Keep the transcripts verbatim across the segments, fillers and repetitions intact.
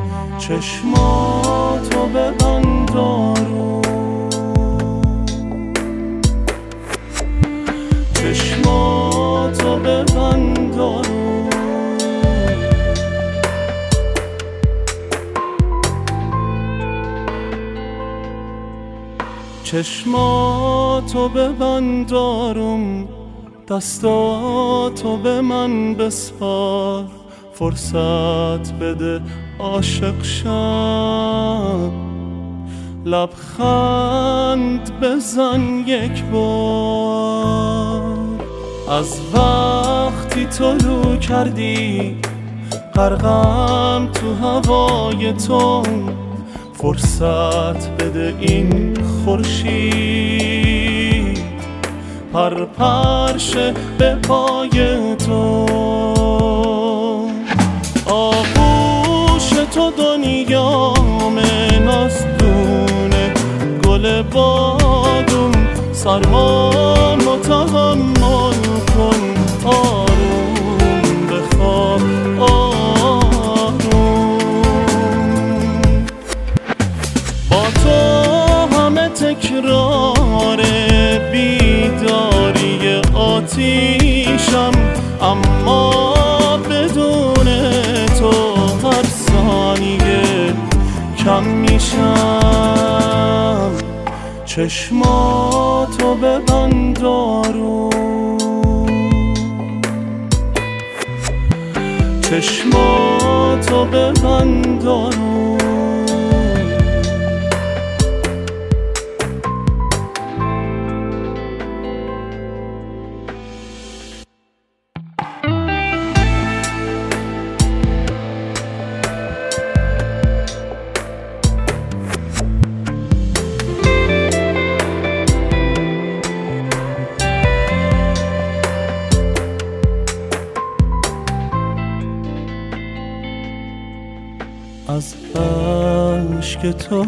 چشماتو ببند آروم، چشماتو ببند آروم، چشماتو ببند آروم، دستاتو به من بسپار، فرصت بده عاشق شم، لبخند بزن یک بار. از وقتی طلوع کردی غرقم تو هوای تو، فرصت بده این خورشید پر پرشه به پای تو. آغوش تو دنیامه، نازدونه گل بادوم، سرمامو تحمل کن، آروم بخواب آروم. با تو همه تکرار بیداری آتیشم، اما بدون تو هر ثانیه کم میشم. چشماتو ببند آروم، چشماتو ببند آروم. از عشق تو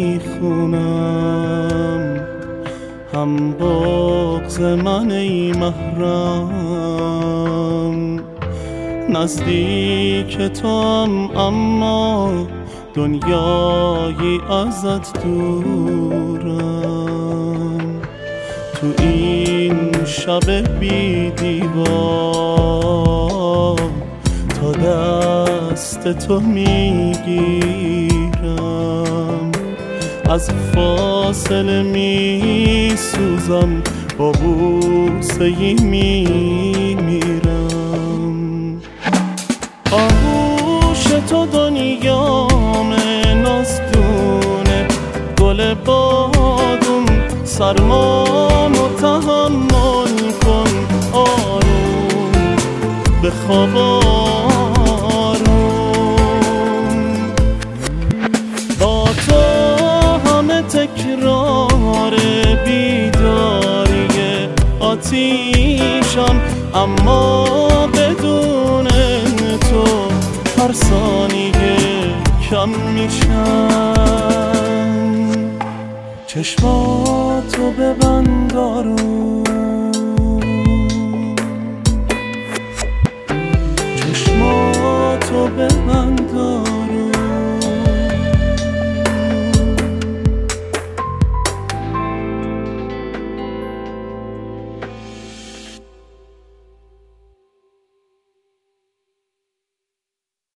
میخونم هم بغض من ای محرم، نزدیک توام اما دنیایی ازت دورم. تو این شب بی دیوار تا دست تو میگیرم، از فاصله میسوزم، با بوسه ای میمیرم. آغوش تو دنیامه، نازدونه گل بادوم، سرمامو تحمل کن، آروم بخواب آروم. با تو همه تکرار بیداری آتیشم، اما بدون تو هر ثانیه کم میشم. چشماتو ببند آروم،